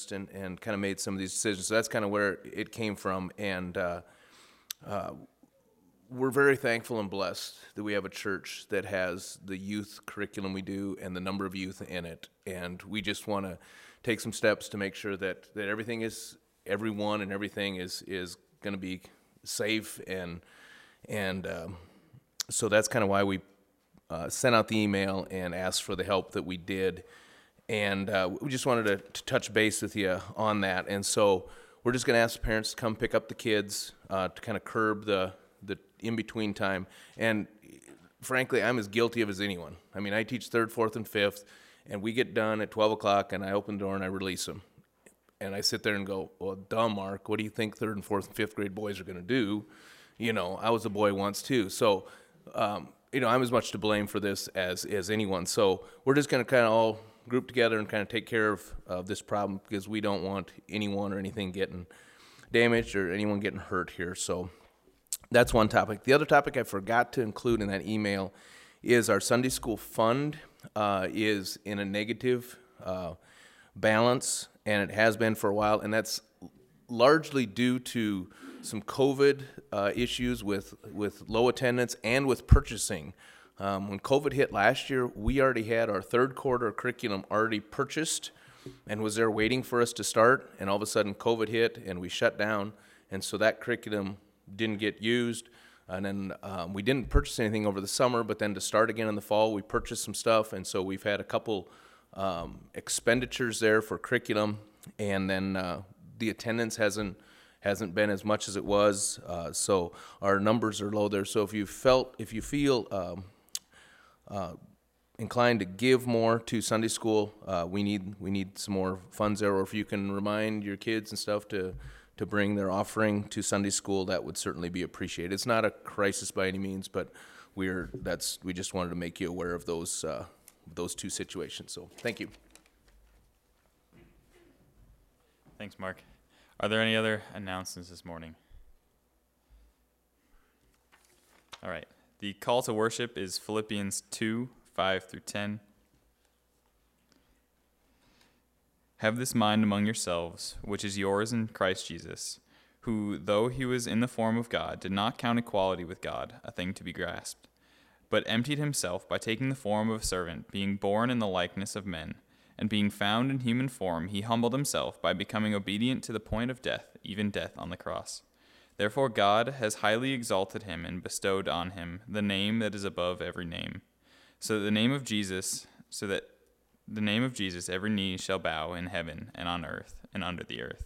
and kind of made some of these decisions. So that's kind of where it came from, and we're very thankful and blessed that we have a church that has the youth curriculum we do and the number of youth in it. And we just want to take some steps to make sure that everyone and everything is going to be safe. And so that's kind of why we sent out the email and asked for the help that we did. And we just wanted to touch base with you on that. And so we're just going to ask the parents to come pick up the kids to kind of curb the in-between time. And frankly, I'm as guilty of as anyone. I mean, I teach 3rd, 4th, and 5th, and we get done at 12 o'clock, and I open the door and I release them. And I sit there and go, well, duh, Mark, what do you think 3rd and 4th and 5th grade boys are going to do? You know, I was a boy once too. So, I'm as much to blame for this as anyone. So we're just going to kind of all group together and kind of take care of this problem, because we don't want anyone or anything getting damaged or anyone getting hurt here. So that's one topic. The other topic I forgot to include in that email is our Sunday school fund is in a negative balance, and it has been for a while, and that's largely due to some COVID issues with low attendance and with purchasing. When COVID hit last year, we already had our 3rd quarter curriculum already purchased and was there waiting for us to start, and all of a sudden COVID hit and we shut down, and so that curriculum didn't get used. And then we didn't purchase anything over the summer, but then to start again in the fall, we purchased some stuff, and so we've had a couple expenditures there for curriculum, and then the attendance hasn't been as much as it was, so our numbers are low there. So if you feel inclined to give more to Sunday school, we need some more funds there, or if you can remind your kids and stuff to bring their offering to Sunday school, that would certainly be appreciated. It's not a crisis by any means, but we just wanted to make you aware of those two situations. So thank you. Thanks, Mark. Are there any other announcements this morning? All right. The call to worship is Philippians 2, 5 through 10. Have this mind among yourselves, which is yours in Christ Jesus, who, though he was in the form of God, did not count equality with God a thing to be grasped, but emptied himself by taking the form of a servant, being born in the likeness of men. And being found in human form, he humbled himself by becoming obedient to the point of death, even death on the cross. Therefore God has highly exalted him and bestowed on him the name that is above every name, so that the name of Jesus every knee shall bow in heaven and on earth and under the earth.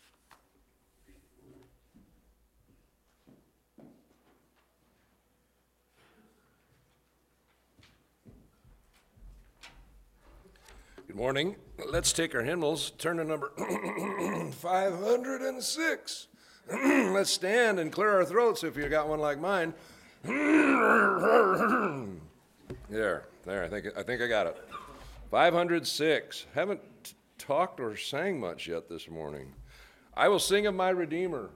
Good morning. Let's take our hymnals, turn to number 506. Let's stand and clear our throats if you got one like mine. There, I think I got it. 506. Haven't talked or sang much yet this morning. I will sing of my Redeemer.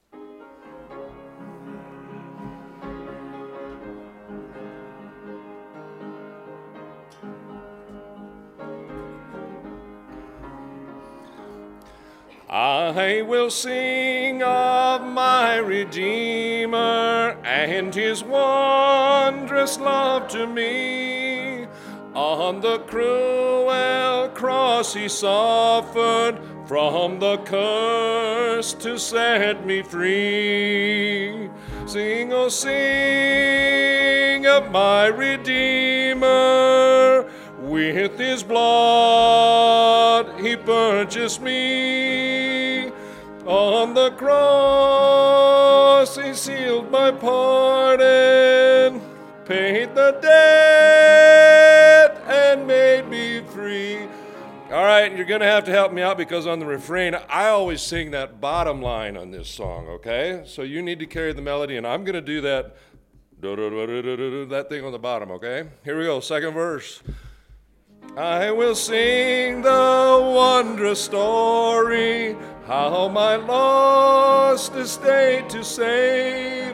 I will sing of my Redeemer and his wondrous love to me. On the cruel cross he suffered from the curse to set me free. Sing, oh sing of my Redeemer. With his blood he purchased me. On the cross he sealed my pardon, paid the debt, and made me free. All right, you're going to have to help me out because on the refrain, I always sing that bottom line on this song, okay? So you need to carry the melody, and I'm going to do that, that thing on the bottom, okay? Here we go, second verse. I will sing the wondrous story, how my lost estate to save.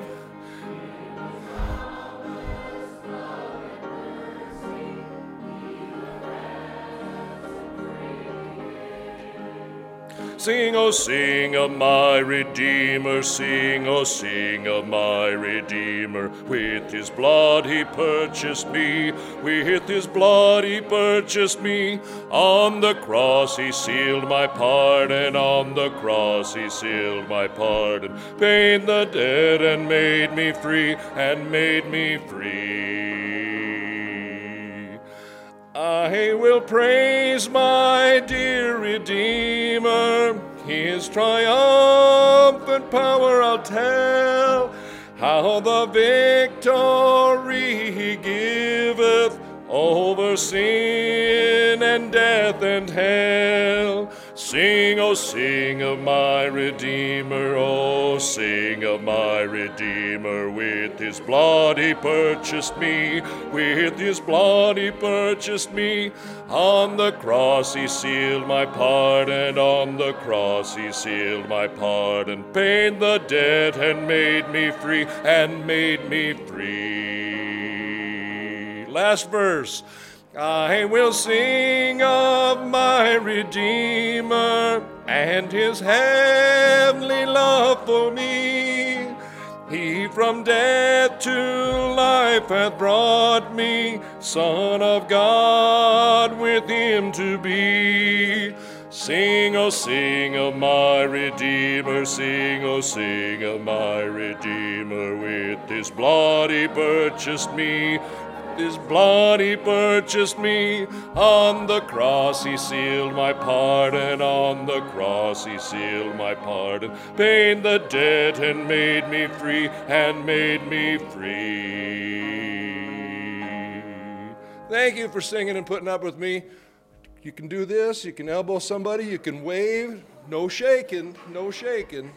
Sing, oh, sing of my Redeemer. Sing, oh, sing of my Redeemer. With his blood he purchased me. With his blood he purchased me. On the cross he sealed my pardon. On the cross he sealed my pardon. Paid the debt and made me free. And made me free. I will praise my dear Redeemer. His triumphant power I'll tell, how the victory he giveth over sin and death and hell. Sing, oh, sing of my Redeemer, oh, sing of my Redeemer. With his blood he purchased me, with his blood he purchased me. On the cross he sealed my pardon, on the cross he sealed my pardon. Paid the debt and made me free, and made me free. Last verse. I will sing of my Redeemer and his heavenly love for me. He from death to life hath brought me, Son of God with him to be. Sing, oh, sing of my Redeemer. Sing, oh, sing of my Redeemer. With his blood he purchased me. His blood he purchased me. On the cross he sealed my pardon. On the cross he sealed my pardon. Paid the debt and made me free. And made me free. Thank you for singing and putting up with me. You can do this. You can elbow somebody. You can wave. No shaking. No shaking.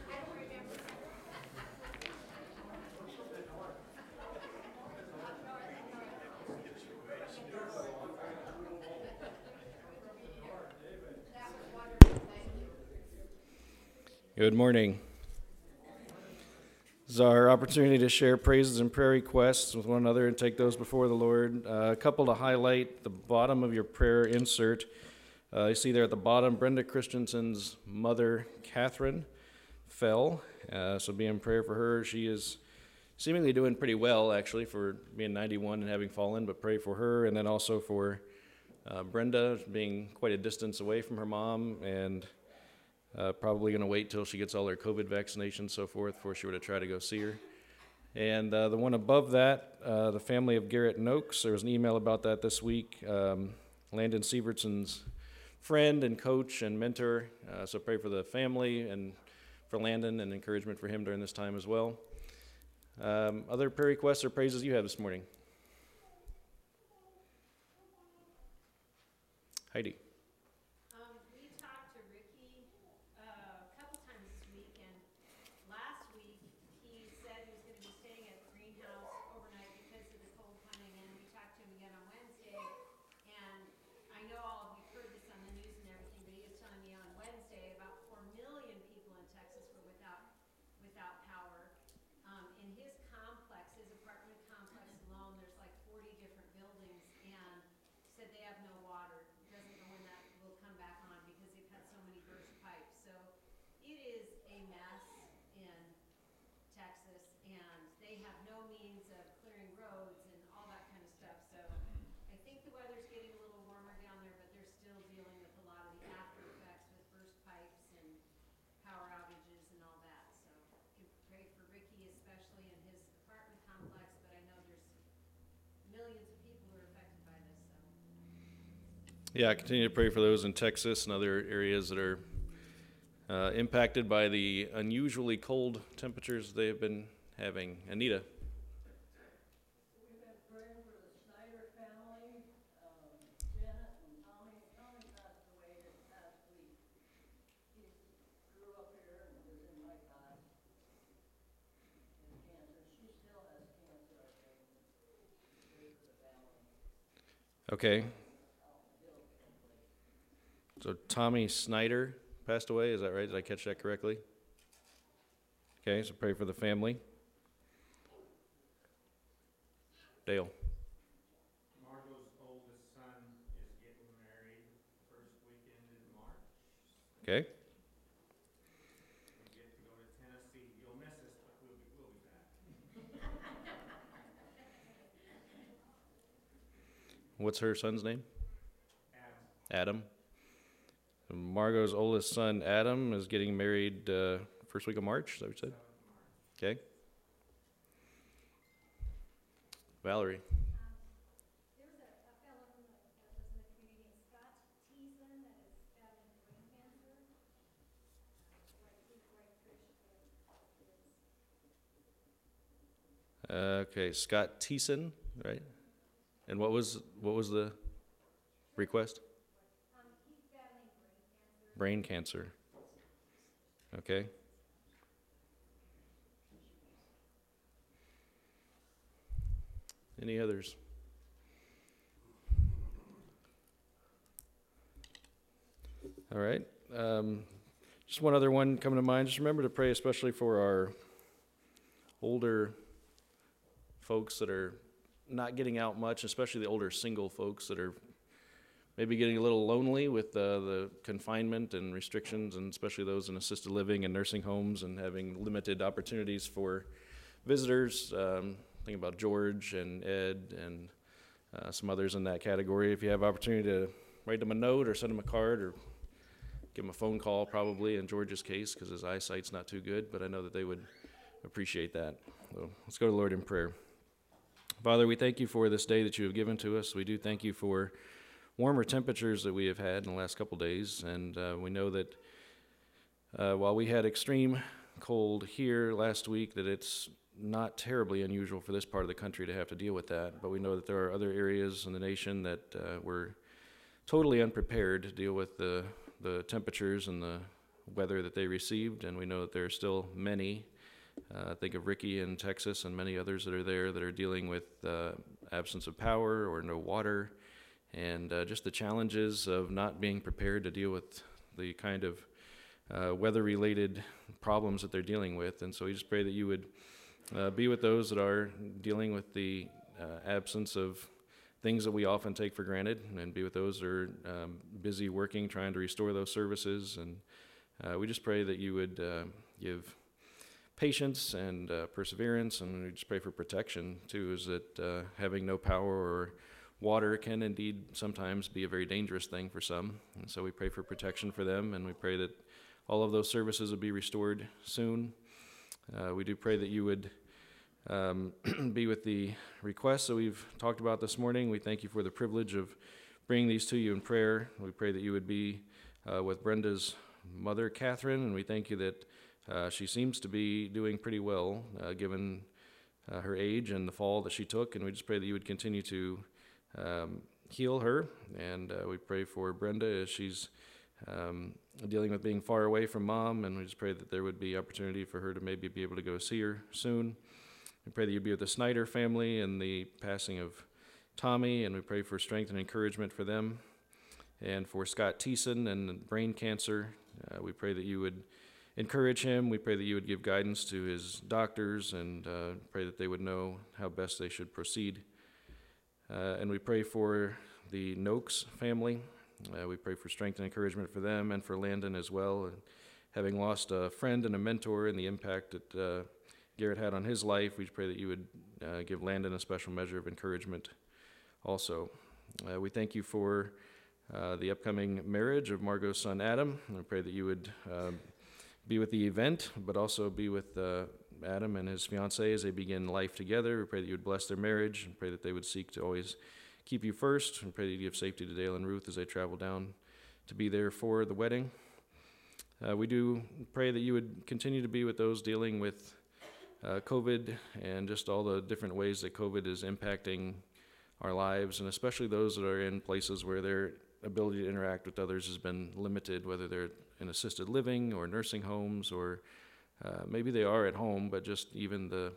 Good morning. This is our opportunity to share praises and prayer requests with one another and take those before the Lord. A couple to highlight: the bottom of your prayer insert. You see there at the bottom, Brenda Christensen's mother, Catherine, fell. So be in prayer for her. She is seemingly doing pretty well, actually, for being 91 and having fallen, but pray for her. And then also for Brenda being quite a distance away from her mom, and probably going to wait till she gets all her COVID vaccinations and so forth before she were to try to go see her. And the one above that, the family of Garrett Noakes, there was an email about that this week. Landon Sievertson's friend and coach and mentor, so pray for the family and for Landon and encouragement for him during this time as well. Other prayer requests or praises you have this morning? Heidi. Yeah, I continue to pray for those in Texas and other areas that are impacted by the unusually cold temperatures they have been having. Anita. We've been praying for the Snyder family. Janet and Tommy. Tommy passed away this past week. He grew up here and was in my class. And cancer. She still has cancer, I think. Pray for the family. Okay. So Tommy Snyder passed away, is that right? Did I catch that correctly? Okay, so pray for the family. Dale. Margot's oldest son is getting married first weekend in March. Okay. What's her son's name? Adam. Margot's oldest son, Adam, is getting married first week of March, is that what you said? Okay. Valerie. There's a fellow that was in the community, Scott Teason, that is battling brain cancer. Okay, Scott Teason, right? And what was the request? He's battling brain cancer. Brain cancer. Okay. Any others? All right. Just one other one coming to mind. Just remember to pray especially for our older folks that are not getting out much, especially the older single folks that are maybe getting a little lonely with the confinement and restrictions, and especially those in assisted living and nursing homes and having limited opportunities for visitors. Think about George and Ed and some others in that category. If you have opportunity to write them a note or send them a card or give them a phone call, probably in George's case, because his eyesight's not too good, but I know that they would appreciate that. So let's go to the Lord in prayer. Father, we thank you for this day that you have given to us. We do thank you for warmer temperatures that we have had in the last couple days, and we know that while we had extreme cold here last week, that it's not terribly unusual for this part of the country to have to deal with that, but we know that there are other areas in the nation that were totally unprepared to deal with the temperatures and the weather that they received, and we know that there are still many. Think of Ricky in Texas and many others that are there that are dealing with absence of power or no water, and just the challenges of not being prepared to deal with the kind of weather-related problems that they're dealing with. And so we just pray that you would be with those that are dealing with the absence of things that we often take for granted, and be with those that are busy working, trying to restore those services. And we just pray that you would give patience and perseverance, and we just pray for protection too, is that having no power or water can indeed sometimes be a very dangerous thing for some. And so we pray for protection for them, and we pray that all of those services will be restored soon. We do pray that you would be with the requests that we've talked about this morning. We thank you for the privilege of bringing these to you in prayer. We pray that you would be with Brenda's mother, Catherine, and we thank you that she seems to be doing pretty well given her age and the fall that she took, and we just pray that you would continue to heal her. And we pray for Brenda as she's dealing with being far away from mom, and we just pray that there would be opportunity for her to maybe be able to go see her soon. We pray that you'd be with the Snyder family and the passing of Tommy, and we pray for strength and encouragement for them. And for Scott Teason and brain cancer, we pray that you would encourage him. We pray that you would give guidance to his doctors, and pray that they would know how best they should proceed. And we pray for the Noakes family. We pray for strength and encouragement for them, and for Landon as well. And having lost a friend and a mentor and the impact that Garrett had on his life, we pray that you would give Landon a special measure of encouragement also. We thank you for the upcoming marriage of Margot's son Adam. And we pray that you would be with the event, but also be with Adam and his fiancée as they begin life together. We pray that you would bless their marriage, and pray that they would seek to always keep you first, and pray that you give safety to Dale and Ruth as they travel down to be there for the wedding. We do pray that you would continue to be with those dealing with COVID and just all the different ways that COVID is impacting our lives, and especially those that are in places where their ability to interact with others has been limited, whether they're in assisted living or nursing homes, or maybe they are at home, but just even the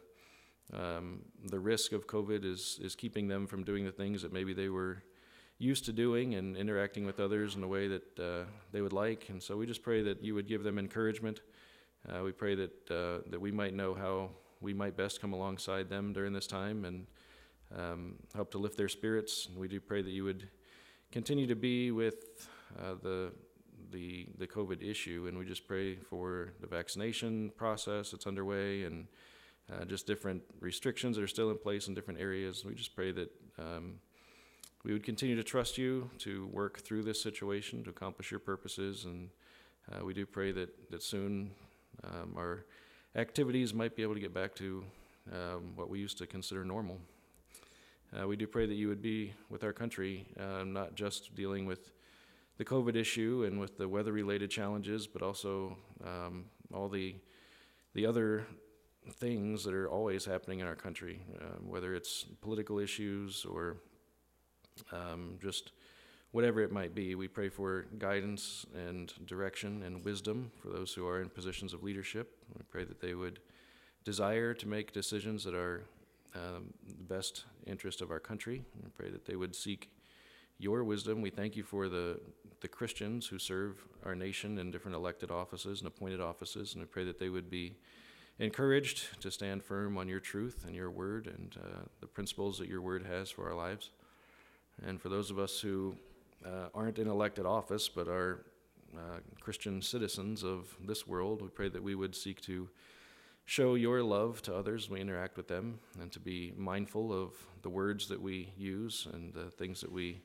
risk of COVID is keeping them from doing the things that maybe they were used to doing and interacting with others in a way that they would like. And so we just pray that you would give them encouragement. We pray that we might know how we might best come alongside them during this time and help to lift their spirits. And we do pray that you would continue to be with the COVID issue, and we just pray for the vaccination process that's underway, and just different restrictions that are still in place in different areas. We just pray that we would continue to trust you to work through this situation, to accomplish your purposes, and we do pray that soon our activities might be able to get back to what we used to consider normal. We do pray that you would be with our country, not just dealing with the COVID issue and with the weather-related challenges, but also all the other things that are always happening in our country, whether it's political issues or just whatever it might be. We pray for guidance and direction and wisdom for those who are in positions of leadership. We pray that they would desire to make decisions that are the best interest of our country. We pray that they would seek your wisdom. We thank you for the Christians who serve our nation in different elected offices and appointed offices, and we pray that they would be encouraged to stand firm on your truth and your word and the principles that your word has for our lives. And for those of us who aren't in elected office but are Christian citizens of this world, we pray that we would seek to show your love to others when we interact with them, and to be mindful of the words that we use and the things that we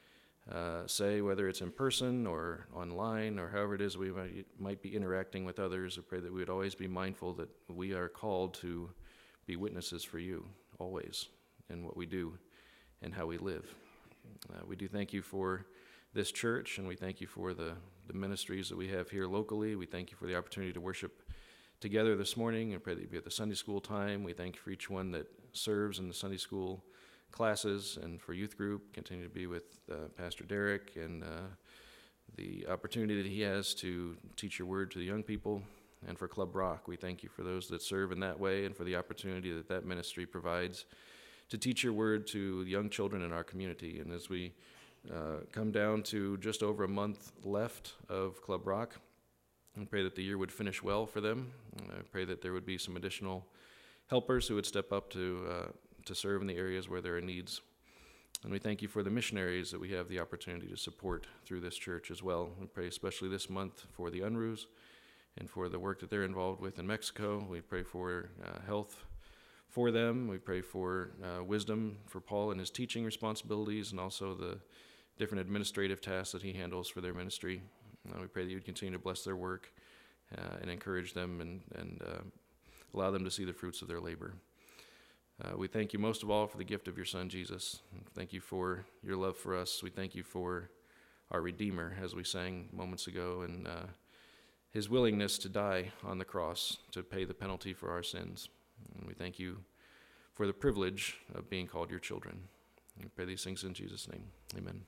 say, whether it's in person or online or however it is we might be interacting with others. We pray that we would always be mindful that we are called to be witnesses for you, always, in what we do and how we live. We do thank you for this church, and we thank you for the ministries that we have here locally. We thank you for the opportunity to worship together this morning, and pray that you be at the Sunday school time. We thank you for each one that serves in the Sunday school classes, and for youth group. Continue to be with Pastor Derek and the opportunity that he has to teach your word to the young people. And for Club Rock, we thank you for those that serve in that way, and for the opportunity that that ministry provides to teach your word to young children in our community. And as we come down to just over a month left of Club Rock, I pray that the year would finish well for them. I pray that there would be some additional helpers who would step up to serve in the areas where there are needs. And we thank you for the missionaries that we have the opportunity to support through this church as well. We pray especially this month for the UNRUs and for the work that they're involved with in Mexico. We pray for health for them. We pray for wisdom for Paul and his teaching responsibilities, and also the different administrative tasks that he handles for their ministry. We pray that you would continue to bless their work and encourage them and allow them to see the fruits of their labor. We thank you most of all for the gift of your Son, Jesus. Thank you for your love for us. We thank you for our Redeemer, as we sang moments ago, and his willingness to die on the cross to pay the penalty for our sins. And we thank you for the privilege of being called your children. We pray these things in Jesus' name. Amen.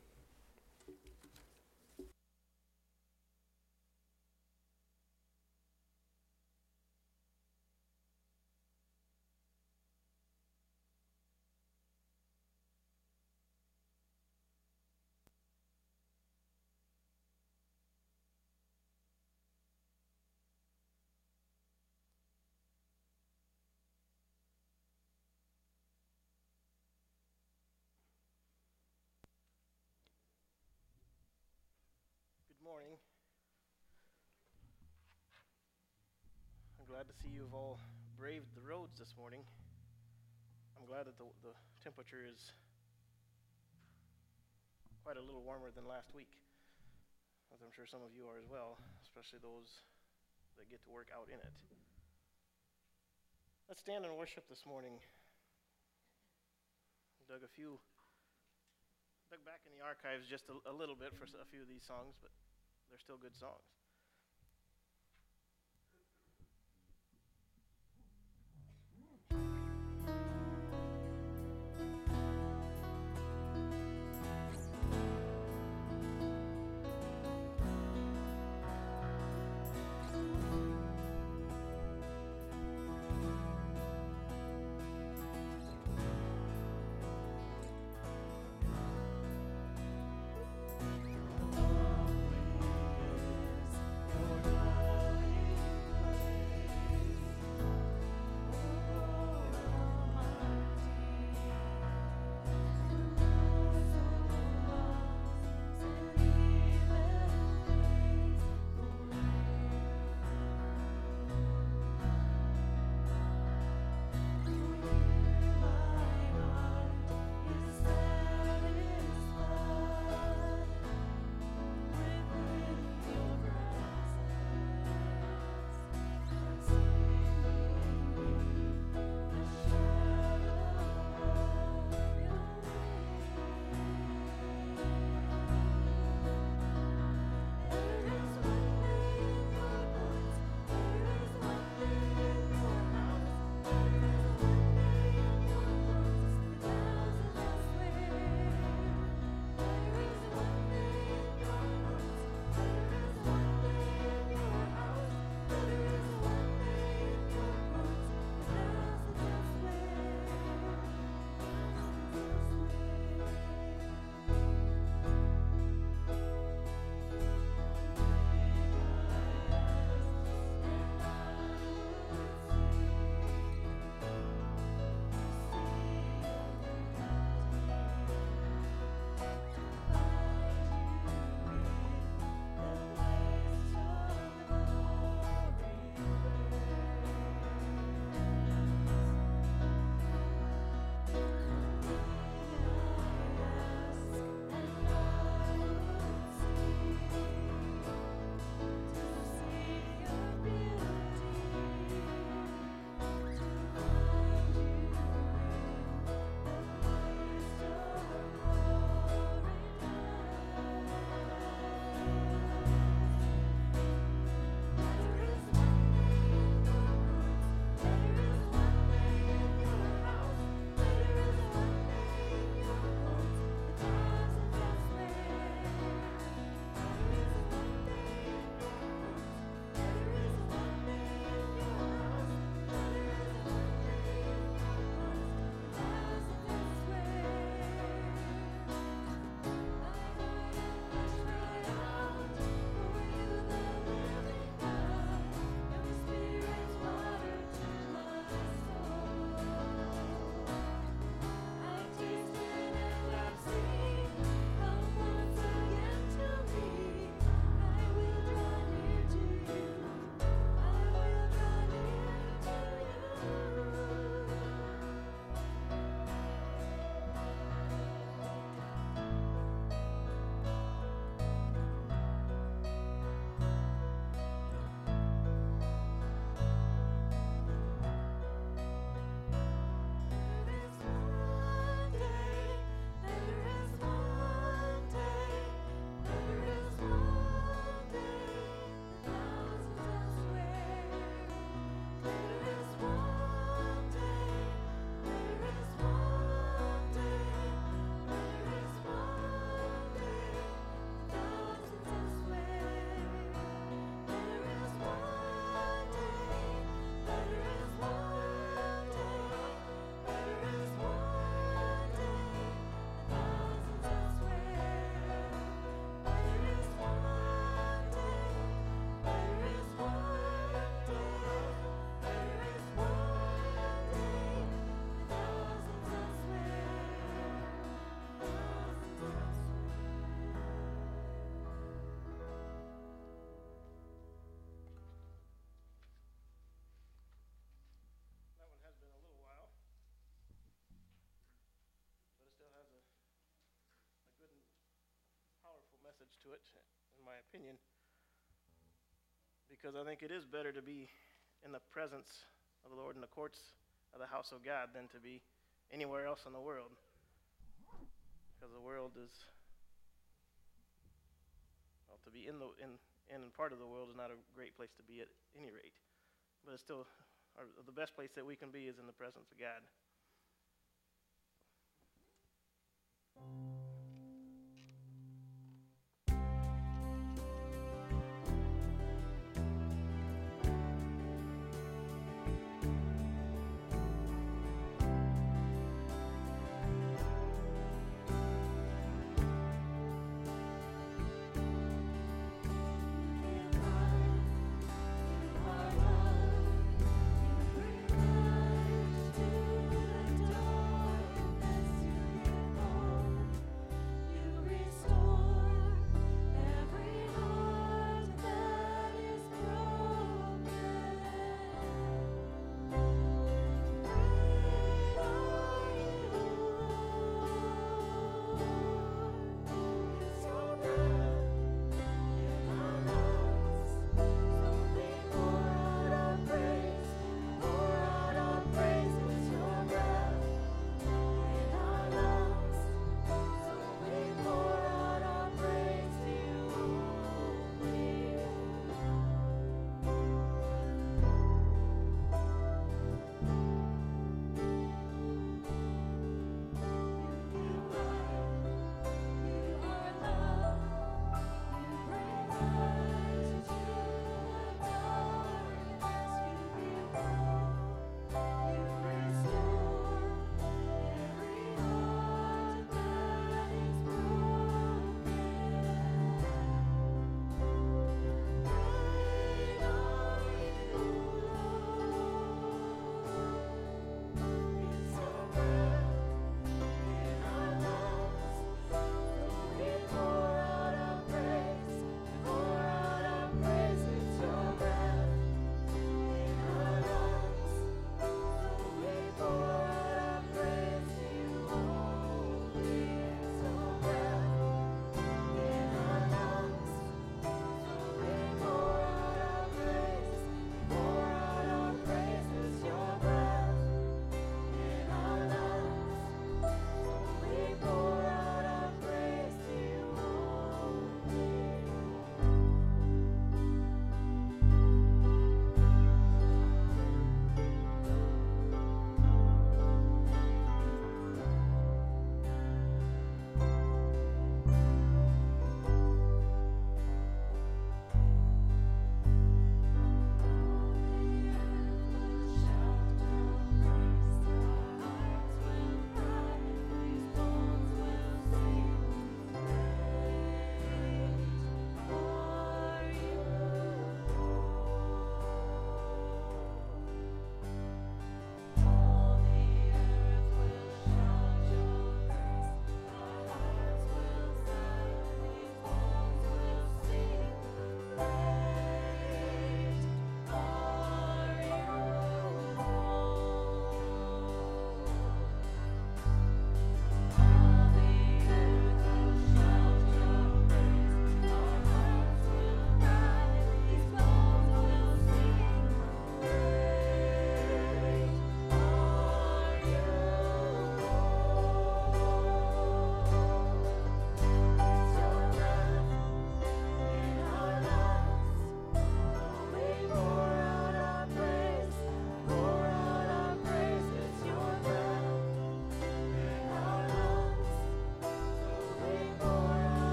Good morning. I'm glad to see you've all braved the roads this morning. I'm glad that the temperature is quite a little warmer than last week, as I'm sure some of you are as well, especially those that get to work out in it. Let's stand and worship this morning. Dug back in the archives just a little bit for a few of these songs, but they're still good songs. Always to it, in my opinion, because I think it is better to be in the presence of the Lord in the courts of the house of God than to be anywhere else in the world, because the world is, well, to be in part of the world is not a great place to be at any rate, but it's still the best place that we can be is in the presence of God. To the darkness you give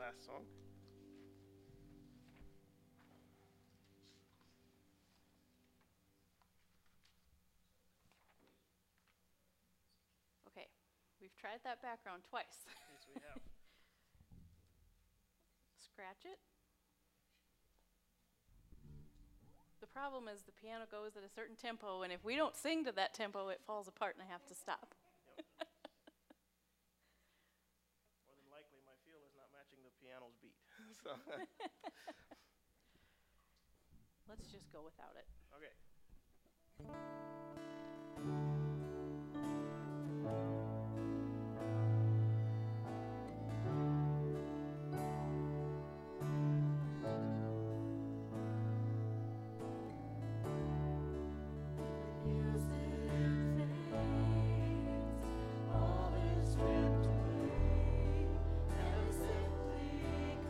last song. Okay, we've tried that background twice. Yes, we have. Scratch it. The problem is the piano goes at a certain tempo, and if we don't sing to that tempo, it falls apart and I have to stop. More than likely, my feel is not matching the piano's beat. So, Let's just go without it. okay. All is stripped away, and simply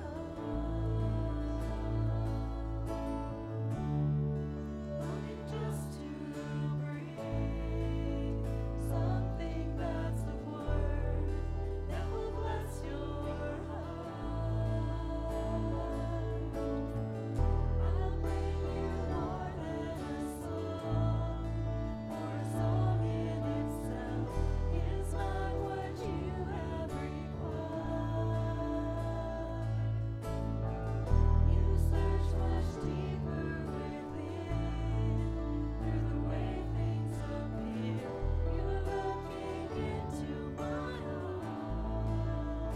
longing just to bring something that's of worth that will bless your heart. I'll bring you more than a song, for a song in itself is not what you have required. You search much deeper within, through the way things appear. You're looking into my heart.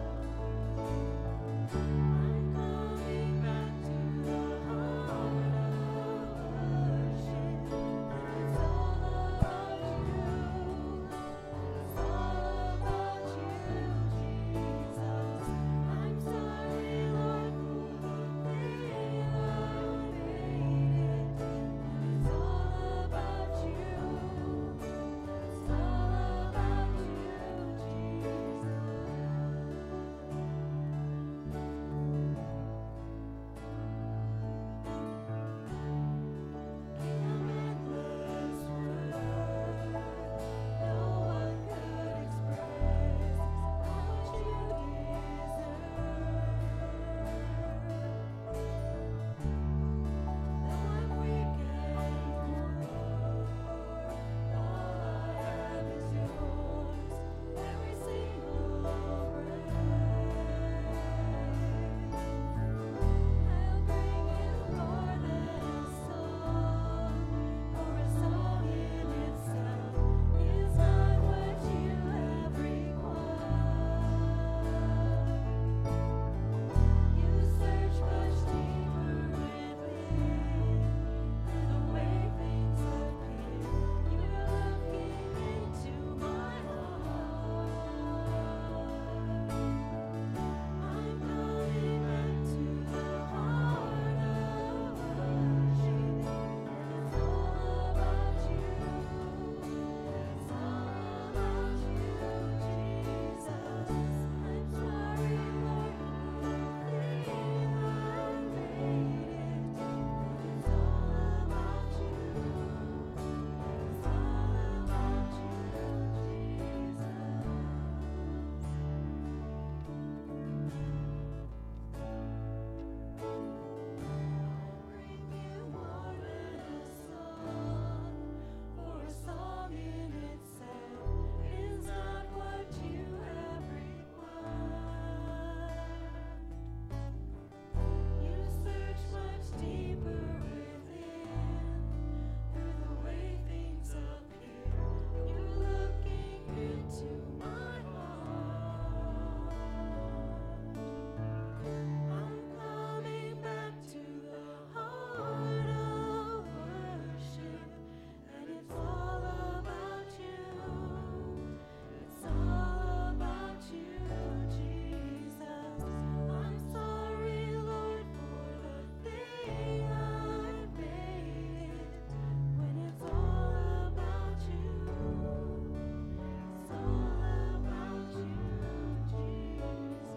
I'm coming back to the heart of worship, and it's all about you. It's all about you, Jesus. I'm sorry, Lord, for the thing I made it. It's all about you. It's all about you, Jesus. King of endless worth, no one could express how much you deserve. Though I'm weak and poor, all I have is yours, every single breath. I'll bring you more than a song, for a song in itself is not what you have required. You search much deeper within, through the way things appear. You're looking into my heart. I'm coming back to the heart of worship, and it's all about you. It's all about you, Jesus. I'm sorry, Lord, for the thing I made it. It's all about you. It's all about you, bring you more than a song, for a song in itself is not what you have required. You search much deeper within, through the way things appear. You're looking into my heart. I'm coming back to the heart of worship, and it's all about you. It's all about you, Jesus. I'm sorry, Lord, for the thing I made it. When it's all about you, it's all about you, Jesus.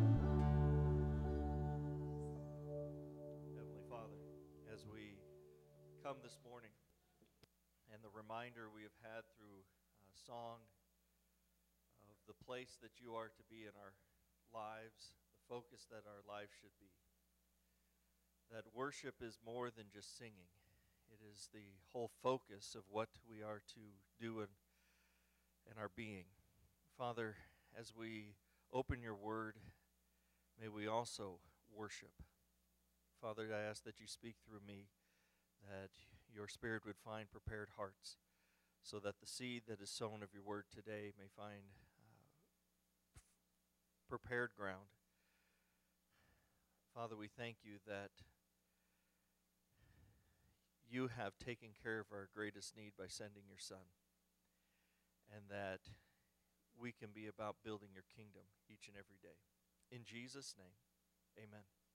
Heavenly Father, as we come this morning and the reminder we have had through song of the place that you are to be in our lives, the focus that our lives should be. That worship is more than just singing. It is the whole focus of what we are to do in our being. Father, as we open your word, may we also worship. Father, I ask that you speak through me, that your Spirit would find prepared hearts, so that the seed that is sown of your word today may find prepared ground. Father, we thank you that you have taken care of our greatest need by sending your Son, and that we can be about building your kingdom each and every day. In Jesus' name, amen.